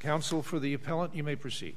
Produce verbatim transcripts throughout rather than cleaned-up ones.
Counsel for the appellant, you may proceed.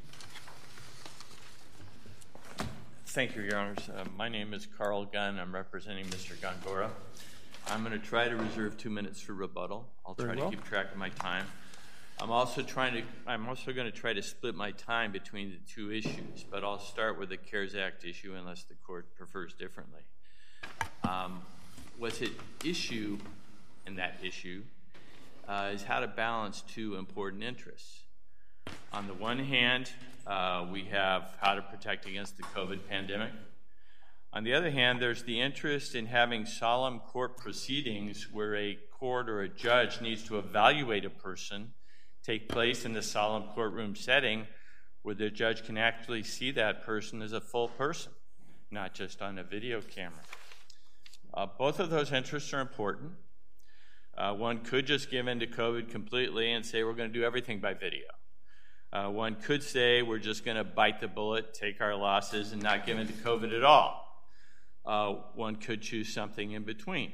Thank you, Your Honors. Uh, my name is Carl Gunn. I'm representing Mister Gongora. I'm going to try to reserve two minutes for rebuttal. I'll try Very to well. keep track of my time. I'm also trying to. I'm also going to try to split my time between the two issues, but I'll start with the CARES Act issue unless the court prefers differently. Um, what's at issue in that issue uh, is how to balance two important interests. On the one hand, uh, we have how to protect against the COVID pandemic. On the other hand, there's the interest in having solemn court proceedings where a court or a judge needs to evaluate a person take place in the solemn courtroom setting where the judge can actually see that person as a full person, not just on a video camera. Uh, both of those interests are important. Uh, one could just give in to COVID completely and say we're going to do everything by video. Uh, one could say we're just going to bite the bullet, take our losses, and not give in to COVID at all. Uh, one could choose something in between.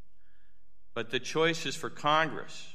But the choice is for Congress.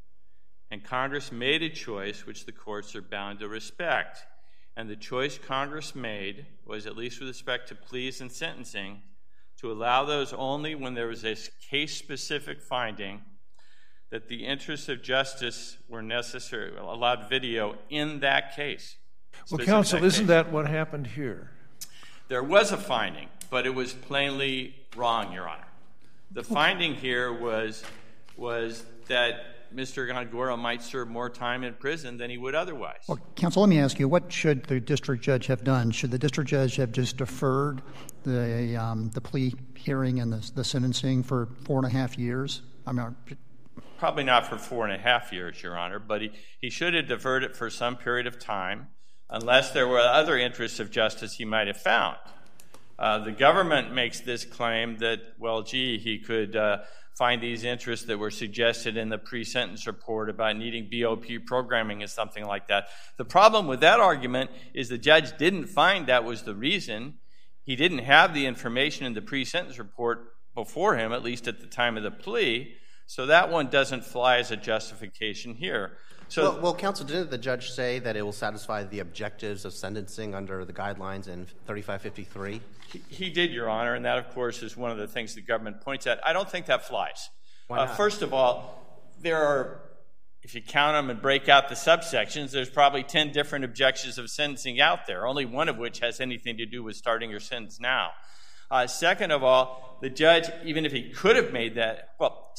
And Congress made a choice which the courts are bound to respect. And the choice Congress made was, at least with respect to pleas and sentencing, to allow those only when there was a case-specific finding that the interests of justice were necessary, allowed video in that case. Well, counsel, that isn't case. that what happened here? There was a finding, but it was plainly wrong, Your Honor. The finding here was, was that Mister Gongora might serve more time in prison than he would otherwise. Well, counsel, let me ask you, what should the district judge have done? Should the district judge have just deferred the um, the plea hearing and the, the sentencing for four and a half years? I mean, Probably not for four and a half years, Your Honor, but he, he should have deferred it for some period of time, unless there were other interests of justice he might have found. Uh, the government makes this claim that, well, gee, he could uh, find these interests that were suggested in the pre-sentence report about needing B O P programming and something like that. The problem with that argument is the judge didn't find that was the reason. He didn't have the information in the pre-sentence report before him, at least at the time of the plea, so that one doesn't fly as a justification here. So, well, well, counsel, didn't the judge say that it will satisfy the objectives of sentencing under the guidelines in thirty-five fifty-three? He, he did, Your Honor, and that, of course, is one of the things the government points at. I don't think that flies. Why not? Uh, first of all, there are, if you count them and break out the subsections, there's probably ten different objections of sentencing out there, only one of which has anything to do with starting your sentence now. Uh, second of all, the judge, even if he could have made that, well,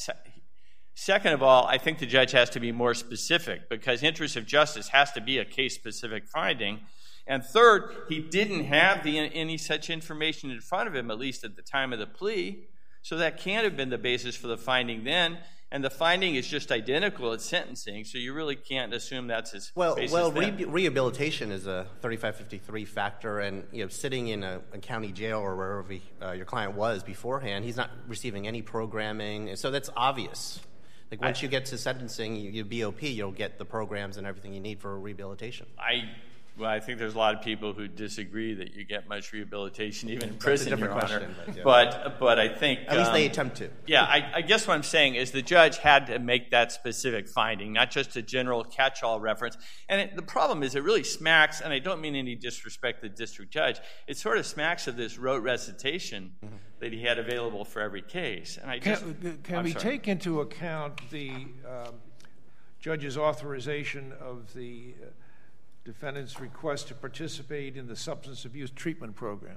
second of all, I think the judge has to be more specific because interest of justice has to be a case-specific finding. And third, he didn't have the, any such information in front of him, at least at the time of the plea, so that can't have been the basis for the finding then. And the finding is just identical at sentencing, so you really can't assume that's his well, basis well, then. re- rehabilitation is a thirty-five fifty-three factor, and you know, sitting in a, a county jail or wherever he, uh, your client was beforehand, he's not receiving any programming, so that's obvious. Like once I, you get to sentencing, you, you B O P, you'll get the programs and everything you need for rehabilitation. I, well, I think there's a lot of people who disagree that you get much rehabilitation even in That's prison, a different Your question, Honor. but, yeah. But, but I think At least um, they attempt to. Yeah, I, I guess what I'm saying is the judge had to make that specific finding, not just a general catch-all reference. And it, the problem is it really smacks, and I don't mean any disrespect to the district judge, it sort of smacks of this rote recitation mm-hmm. that he had available for every case. And I just, Can, can we sorry. take into account the um, judge's authorization of the uh, defendant's request to participate in the substance abuse treatment program?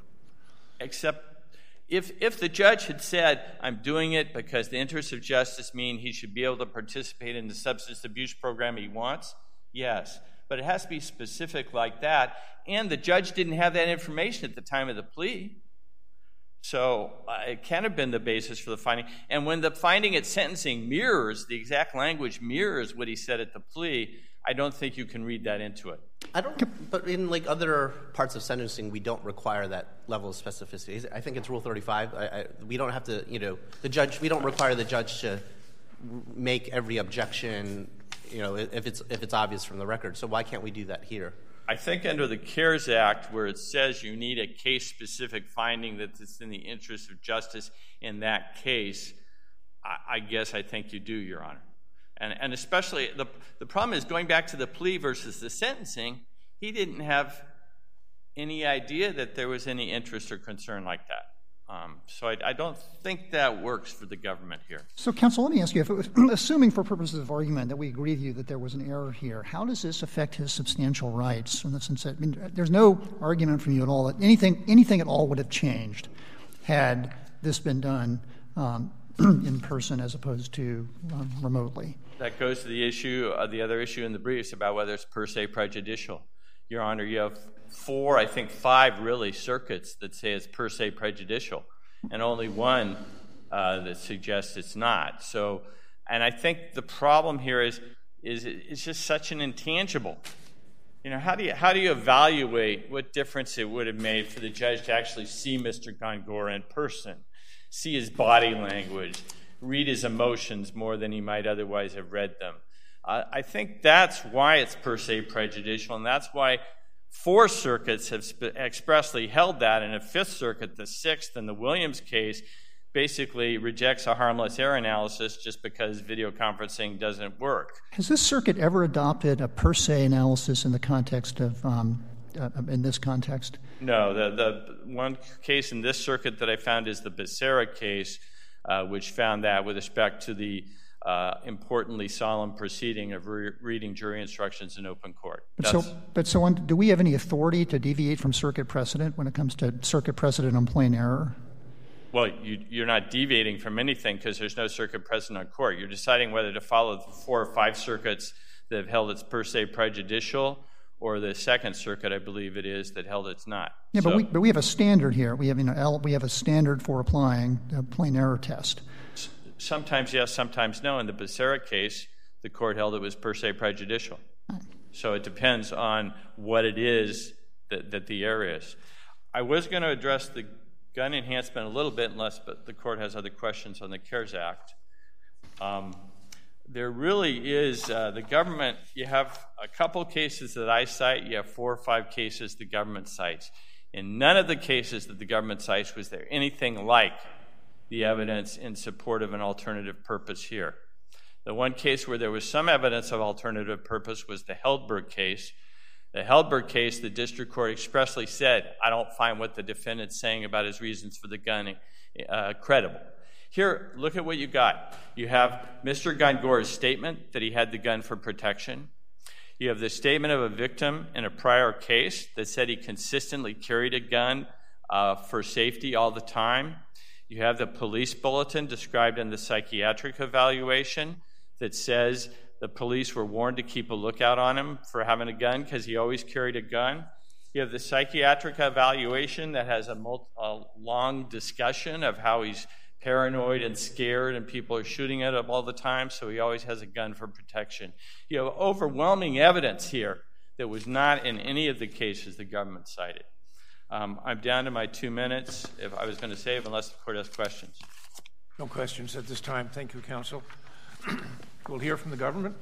Except if if the judge had said, I'm doing it because the interests of justice mean he should be able to participate in the substance abuse program he wants, yes. But it has to be specific like that. And the judge didn't have that information at the time of the plea. So uh, it can't have been the basis for the finding. And when the finding at sentencing mirrors, the exact language mirrors what he said at the plea, I don't think you can read that into it. I don't, but in like other parts of sentencing, we don't require that level of specificity. I think it's Rule thirty-five. I, I, we don't have to, you know, the judge. We don't require the judge to make every objection, you know, if it's if it's obvious from the record. So why can't we do that here? I think under the CARES Act, where it says you need a case-specific finding that it's in the interest of justice in that case, I, I guess I think you do, Your Honor. And, and especially, the, the problem is going back to the plea versus the sentencing, he didn't have any idea that there was any interest or concern like that. Um, so I, I don't think that works for the government here. So, counsel, let me ask you, if it was, assuming for purposes of argument that we agree with you that there was an error here, how does this affect his substantial rights in the sense that, I mean, there's no argument from you at all that anything, anything at all would have changed had this been done um, in person as opposed to um, remotely? That goes to the issue, uh, the other issue in the briefs about whether it's per se prejudicial. Your Honor, you have four, I think five really circuits that say it's per se prejudicial, and only one uh, that suggests it's not. So, and I think the problem here is, is it's just such an intangible. You know, how do you how do you evaluate what difference it would have made for the judge to actually see Mister Gongora in person, see his body language, read his emotions more than he might otherwise have read them? Uh, I think that's why it's per se prejudicial, and that's why four circuits have sp- expressly held that, and a fifth circuit, the sixth in the Williams case, basically rejects a harmless error analysis just because video conferencing doesn't work. Has this circuit ever adopted a per se analysis in the context of, um, uh, in this context? No. The, the one case in this circuit that I found is the Becerra case, uh, which found that with respect to the Uh, importantly solemn proceeding of re- reading jury instructions in open court. But so, but so on, do we have any authority to deviate from circuit precedent when it comes to circuit precedent on plain error? Well, you, you're not deviating from anything because there's no circuit precedent on court. You're deciding whether to follow the four or five circuits that have held it's per se prejudicial, or the Second Circuit, I believe it is, that held it's not. Yeah, so, but we but we have a standard here. We have you know we have a standard for applying the plain error test. Sometimes yes, sometimes no. In the Becerra case, the court held it was per se prejudicial. So it depends on what it is that, that the error is. I was going to address the gun enhancement a little bit, unless but the court has other questions on the CARES Act. Um, there really is, uh, the government, you have a couple cases that I cite, you have four or five cases the government cites. In none of the cases that the government cites was there anything like the evidence in support of an alternative purpose here. The one case where there was some evidence of alternative purpose was the Heldberg case. The Heldberg case, the district court expressly said, I don't find what the defendant's saying about his reasons for the gun uh, credible. Here, look at what you got. You have Mister Gongora's statement that he had the gun for protection. You have the statement of a victim in a prior case that said he consistently carried a gun uh, for safety all the time. You have the police bulletin described in the psychiatric evaluation that says the police were warned to keep a lookout on him for having a gun because he always carried a gun. You have the psychiatric evaluation that has a, multi- a long discussion of how he's paranoid and scared and people are shooting at him all the time, so he always has a gun for protection. You have overwhelming evidence here that was not in any of the cases the government cited. Um, I'm down to my two minutes, if I was going to save, unless the court has questions. No questions at this time. Thank you, counsel. We'll hear from the government.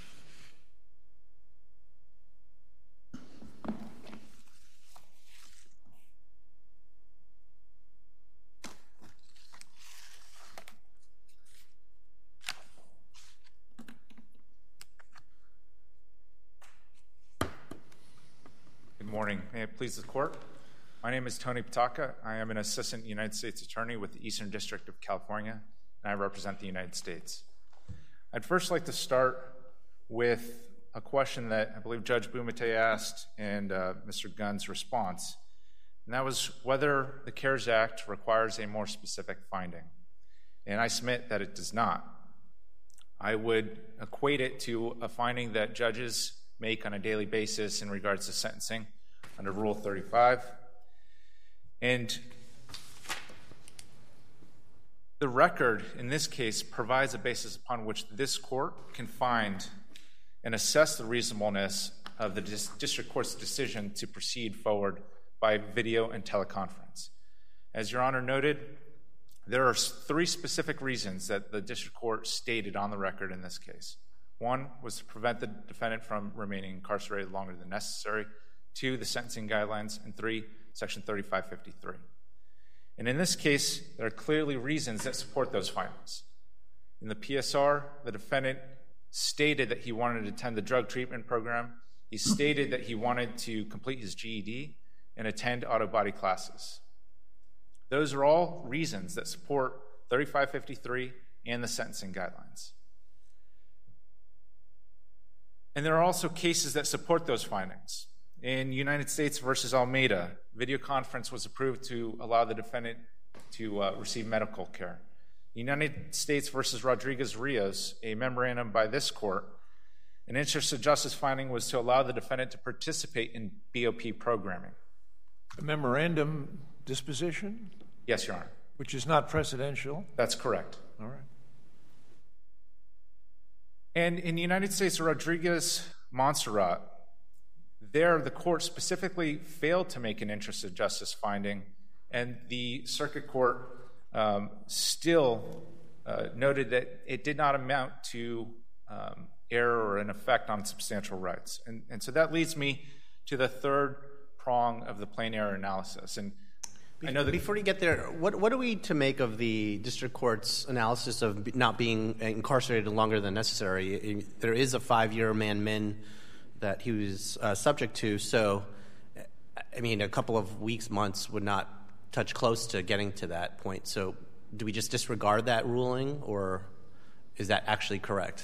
Good morning. May it please the court? My name is Tony Pataka. I am an assistant United States attorney with the Eastern District of California, and I represent the United States. I'd first like to start with a question that I believe Judge Bumate asked and uh, Mister Gunn's response, and that was whether the CARES Act requires a more specific finding. And I submit that it does not. I would equate it to a finding that judges make on a daily basis in regards to sentencing under Rule thirty-five. And the record in this case provides a basis upon which this court can find and assess the reasonableness of the dis- district court's decision to proceed forward by video and teleconference. As Your Honor noted, there are three specific reasons that the district court stated on the record in this case. One was to prevent the defendant from remaining incarcerated longer than necessary. Two, the sentencing guidelines. And three, Section thirty-five fifty-three. And in this case, there are clearly reasons that support those findings. In the P S R, the defendant stated that he wanted to attend the drug treatment program. He stated that he wanted to complete his G E D and attend auto body classes. Those are all reasons that support thirty-five fifty-three and the sentencing guidelines. And there are also cases that support those findings. In United States versus Almeida, video conference was approved to allow the defendant to uh, receive medical care. United States versus Rodriguez-Rios, a memorandum by this court, an interest of justice finding was to allow the defendant to participate in B O P programming. A memorandum disposition? Yes, Your Honor. Which is not precedential? That's correct. All right. And in the United States, Rodriguez-Montserrat, there the court specifically failed to make an interest of justice finding, and the circuit court um, still uh, noted that it did not amount to um, error or an effect on substantial rights. And, and so that leads me to the third prong of the plain error analysis. And I know that before you get there, what, what are we to make of the district court's analysis of not being incarcerated longer than necessary? There is a five-year man-min that he was uh, subject to, so, I mean, a couple of weeks, months would not touch close to getting to that point. So do we just disregard that ruling, or is that actually correct?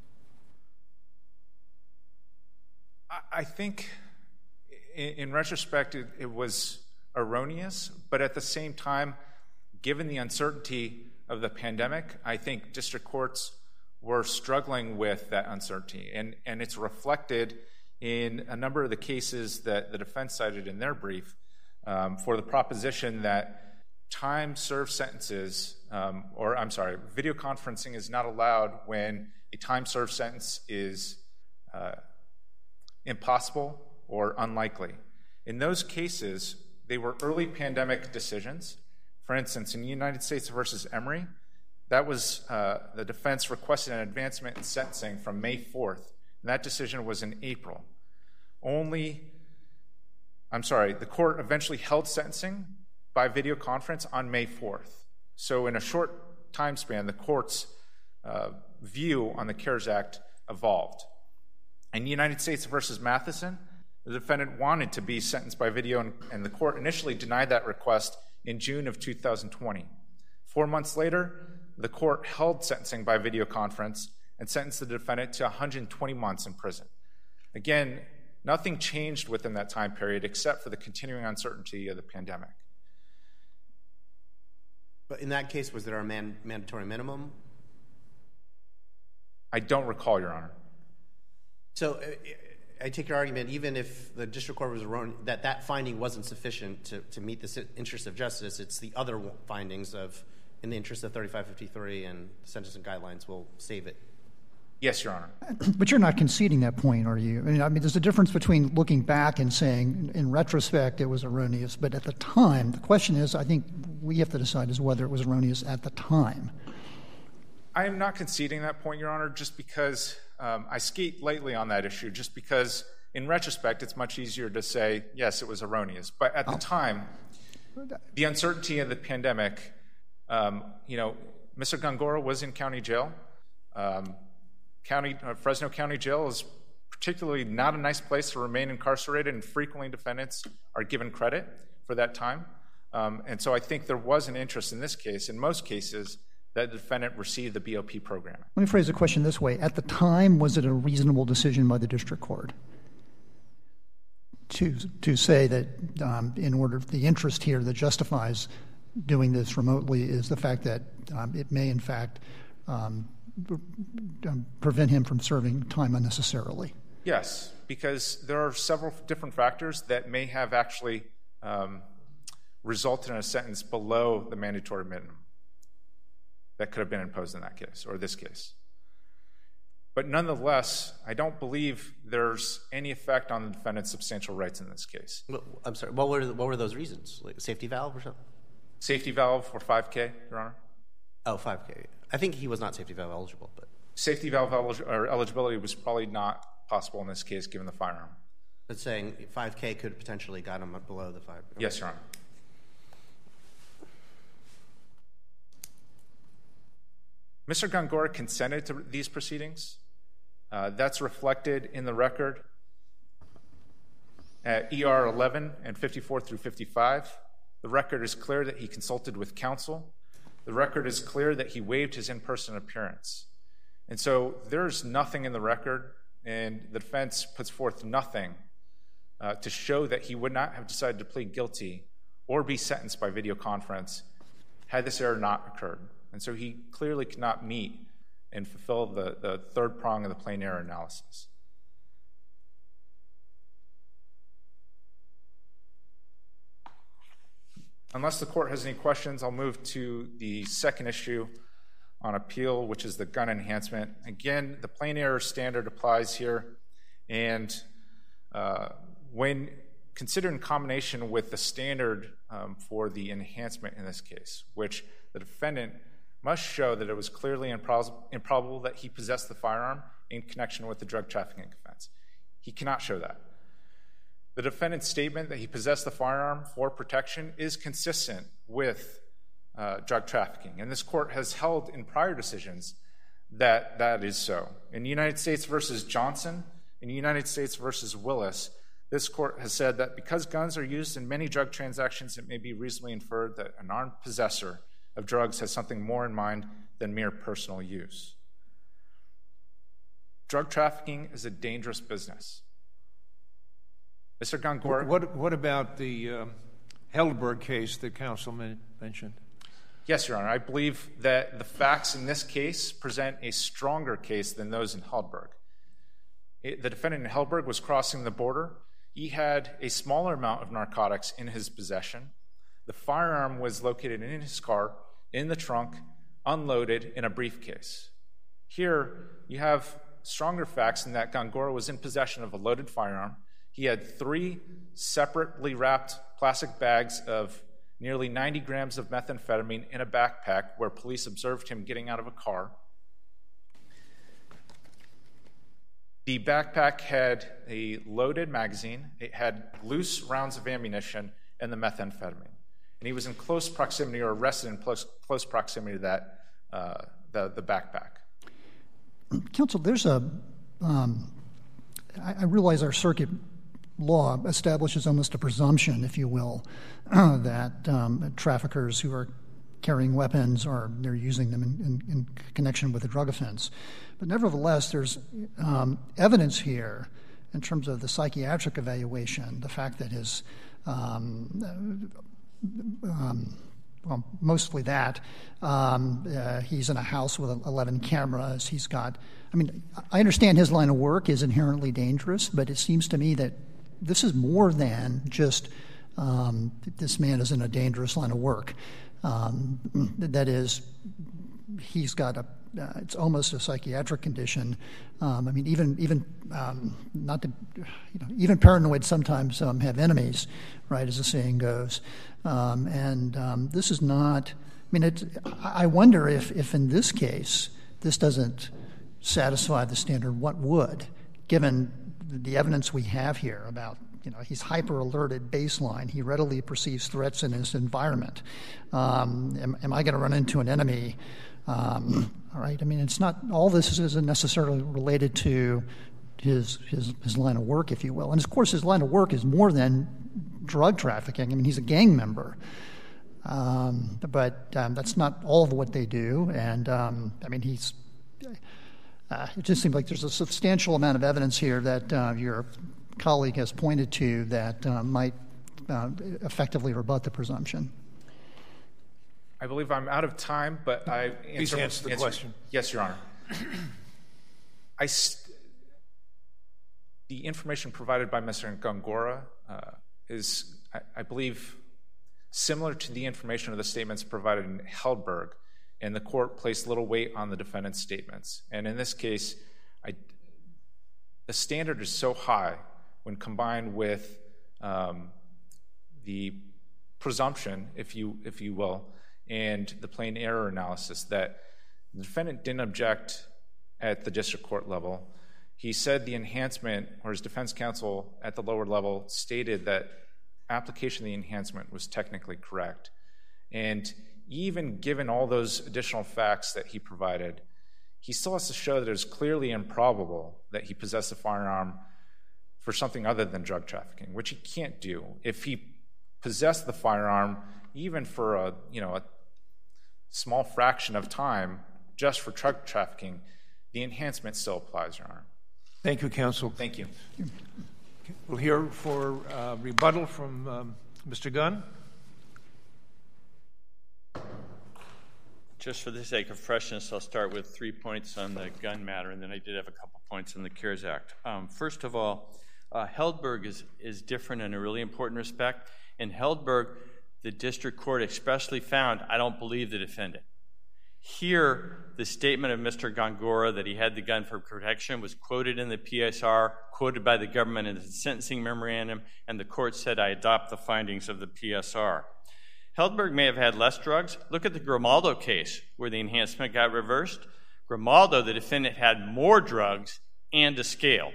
I think, in, in retrospect, it, it was erroneous, but at the same time, given the uncertainty of the pandemic, I think district courts were struggling with that uncertainty, and, and it's reflected in a number of the cases that the defense cited in their brief um, for the proposition that time-served sentences, um, or I'm sorry, video conferencing is not allowed when a time-served sentence is uh, impossible or unlikely. In those cases, they were early pandemic decisions. For instance, in United States versus Emory, that was uh, the defense requested an advancement in sentencing from May fourth, and that decision was in April. Only, I'm sorry, the court eventually held sentencing by video conference on May fourth. So in a short time span, the court's uh, view on the CARES Act evolved. In United States versus Matheson, the defendant wanted to be sentenced by video, and, and the court initially denied that request in June of two thousand twenty. Four months later, the court held sentencing by video conference and sentenced the defendant to one hundred twenty months in prison. Again, nothing changed within that time period except for the continuing uncertainty of the pandemic. But in that case, was there a man- mandatory minimum? I don't recall, Your Honor. So uh, I take your argument, even if the district court was wrong, that that finding wasn't sufficient to, to meet the interest of justice, it's the other findings of, in the interest of thirty-five fifty-three and sentencing guidelines will save it. Yes, Your Honor. But you're not conceding that point, are you? I mean, I mean, there's a difference between looking back and saying, in retrospect, it was erroneous. But at the time, the question is, I think we have to decide is whether it was erroneous at the time. I am not conceding that point, Your Honor, just because um, I skate lightly on that issue, just because in retrospect, it's much easier to say, yes, it was erroneous. But at the oh. time, the uncertainty of the pandemic, um, you know, Mister Gongora was in county jail. Um, County, uh, Fresno County Jail is particularly not a nice place to remain incarcerated, and frequently defendants are given credit for that time. Um, and so I think there was an interest in this case, in most cases, that the defendant received the B O P program. Let me phrase the question this way. At the time, was it a reasonable decision by the district court to, to say that um, in order, the interest here that justifies doing this remotely is the fact that um, it may, in fact, um, prevent him from serving time unnecessarily? Yes, because there are several different factors that may have actually um, resulted in a sentence below the mandatory minimum that could have been imposed in that case, or this case. But nonetheless, I don't believe there's any effect on the defendant's substantial rights in this case. Well, I'm sorry, what were, what were those reasons? Like a safety valve or something? Safety valve for five K, Your Honor. Oh, five K. I think he was not safety valve eligible, but safety valve elig- or eligibility was probably not possible in this case, given the firearm. But saying five K could potentially got him below the five. Yes, Your Honor. Mister Gongora consented to these proceedings. Uh, that's reflected in the record at E R eleven and fifty-four through fifty-five. The record is clear that he consulted with counsel. The record is clear that he waived his in-person appearance. And so there's nothing in the record, and the defense puts forth nothing uh, to show that he would not have decided to plead guilty or be sentenced by video conference had this error not occurred. And so he clearly cannot meet and fulfill the, the third prong of the plain error analysis. Unless the court has any questions, I'll move to the second issue on appeal, which is the gun enhancement. Again, the plain error standard applies here, and uh, when considered in combination with the standard um, for the enhancement in this case, which the defendant must show that it was clearly impro- improbable that he possessed the firearm in connection with the drug trafficking offense. He cannot show that. The defendant's statement that he possessed the firearm for protection is consistent with uh, drug trafficking, and this court has held in prior decisions that that is so. In United States versus Johnson, in United States versus Willis, this court has said that because guns are used in many drug transactions, it may be reasonably inferred that an armed possessor of drugs has something more in mind than mere personal use. Drug trafficking is a dangerous business. Mister Gongora. What, what about the um, Heldberg case that counsel mentioned? Yes, Your Honor. I believe that the facts in this case present a stronger case than those in Heldberg. It, the defendant in Heldberg was crossing the border. He had a smaller amount of narcotics in his possession. The firearm was located in his car, in the trunk, unloaded in a briefcase. Here, you have stronger facts in that Gongora was in possession of a loaded firearm. He had three separately wrapped plastic bags of nearly ninety grams of methamphetamine in a backpack where police observed him getting out of a car. The backpack had a loaded magazine, it had loose rounds of ammunition, and the methamphetamine. And he was in close proximity, or arrested in close, close proximity to that, uh, the, the backpack. Counsel, there's a, um, I, I realize our circuit law establishes almost a presumption, if you will, uh, that um, traffickers who are carrying weapons or they're using them in, in, in connection with a drug offense. But nevertheless, there's um, evidence here in terms of the psychiatric evaluation, the fact that his, um, um, well, mostly that, um, uh, he's in a house with eleven cameras. He's got, I mean, I understand his line of work is inherently dangerous, but it seems to me that this is more than just um, this man is in a dangerous line of work. Um, that is, he's got a, uh, it's almost a psychiatric condition. Um, I mean, even, even um, not to, you know, even paranoid sometimes um, have enemies, right, as the saying goes. Um, and um, this is not, I mean, it, I wonder if, if in this case, this doesn't satisfy the standard, what would, given the evidence we have here about, you know, he's hyper-alerted baseline. He readily perceives threats in his environment. Um, am, am I going to run into an enemy? Um, all right. I mean, it's not, all this isn't necessarily related to his, his his line of work, if you will. And of course, his line of work is more than drug trafficking. I mean, he's a gang member. Um, but um, that's not all of what they do. And um, I mean, he's. Uh, it just seems like there's a substantial amount of evidence here that uh, your colleague has pointed to that uh, might uh, effectively rebut the presumption. I believe I'm out of time, but I Please answer, answer the answer, question. Yes, Your Honor. I st- the information provided by Mister Gongora uh, is, I, I believe, similar to the information of the statements provided in Heldberg. And the court placed little weight on the defendant's statements. And in this case, I, the standard is so high when combined with um, the presumption, if you if you will, and the plain error analysis that the defendant didn't object at the district court level. He said the enhancement, or his defense counsel at the lower level stated that application of the enhancement was technically correct. And even given all those additional facts that he provided, he still has to show that it was clearly improbable that he possessed a firearm for something other than drug trafficking, which he can't do. If he possessed the firearm, even for a, you know, a small fraction of time, just for drug trafficking, the enhancement still applies, Your Honor. Thank you, counsel. Thank you. We'll hear for uh, rebuttal from um, Mister Gunn. Just for the sake of freshness, I'll start with three points on the gun matter, and then I did have a couple points on the CARES Act. Um, first of all, uh, Heldberg is, is different in a really important respect. In Heldberg, the district court expressly found, I don't believe the defendant. Here, the statement of Mister Gongora that he had the gun for protection was quoted in the P S R, quoted by the government in the sentencing memorandum, and the court said, I adopt the findings of the P S R. Heldberg may have had less drugs. Look at the Grimaldo case, where the enhancement got reversed. Grimaldo, the defendant, had more drugs and a scale.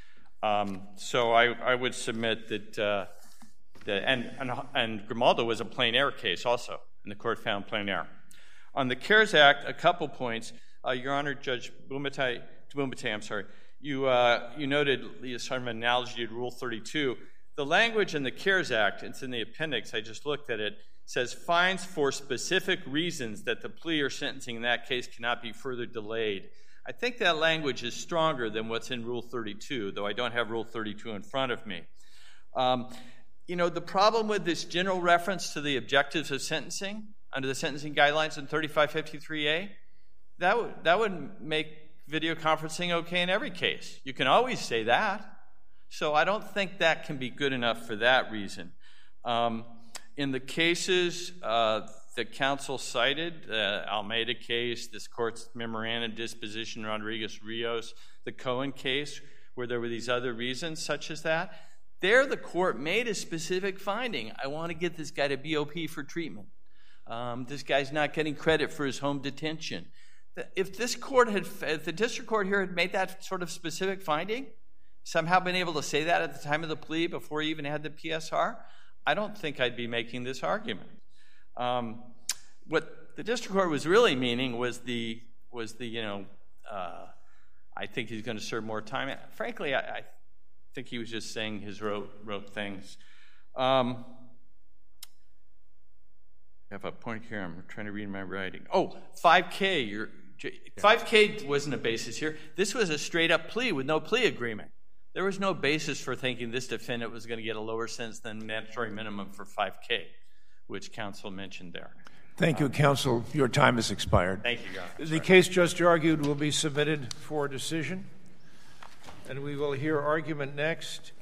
Um, so I, I would submit that, uh, that and, and, and Grimaldo was a plain error case also, and the court found plain error. On the CARES Act, a couple points. Uh, Your Honor, Judge Bumate, Bumate, I'm sorry, you, uh, you noted sort of an analogy to Rule thirty-two. The language in the CARES Act, it's in the appendix, I just looked at it, says fines for specific reasons that the plea or sentencing in that case cannot be further delayed. I think that language is stronger than what's in Rule thirty-two, though I don't have Rule thirty-two in front of me. Um, you know, the problem with this general reference to the objectives of sentencing under the sentencing guidelines in thirty-five fifty-three A, that would, that would make video conferencing okay in every case. You can always say that. So I don't think that can be good enough for that reason. Um, in the cases uh, that counsel cited, the Almeida case, this court's memorandum disposition, Rodriguez-Rios, the Cohen case, where there were these other reasons such as that, there the court made a specific finding. I want to get this guy to B O P for treatment. Um, this guy's not getting credit for his home detention. If this court had, if the district court here had made that sort of specific finding, somehow been able to say that at the time of the plea before he even had the P S R, I don't think I'd be making this argument. Um, what the district court was really meaning was the, was the you know, uh, I think he's going to serve more time. Frankly, I, I think he was just saying his rote, rote things. Um, I have a point here. I'm trying to read my writing. Oh, five K. You're, five K wasn't a basis here. This was a straight-up plea with no plea agreement. There was no basis for thinking this defendant was going to get a lower sentence than mandatory minimum for five K, which counsel mentioned there. Thank you, counsel. Your time has expired. Thank you, Your Honor. The case just argued will be submitted for decision, and we will hear argument next